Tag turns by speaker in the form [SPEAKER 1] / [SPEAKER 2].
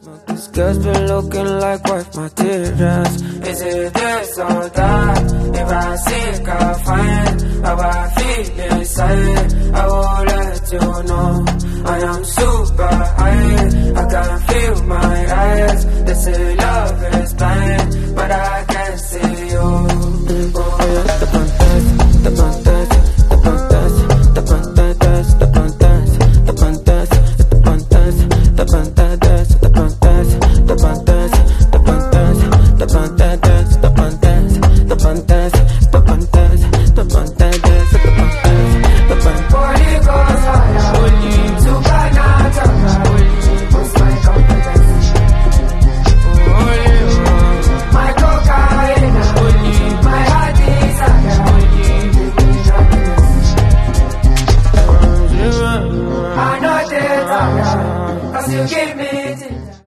[SPEAKER 1] This girl's been looking like wipe my tears. Is it this or that? If I seek, I'll find. How I feel inside, I will let you know. I am super high, I can feel my eyes. They say love is blind.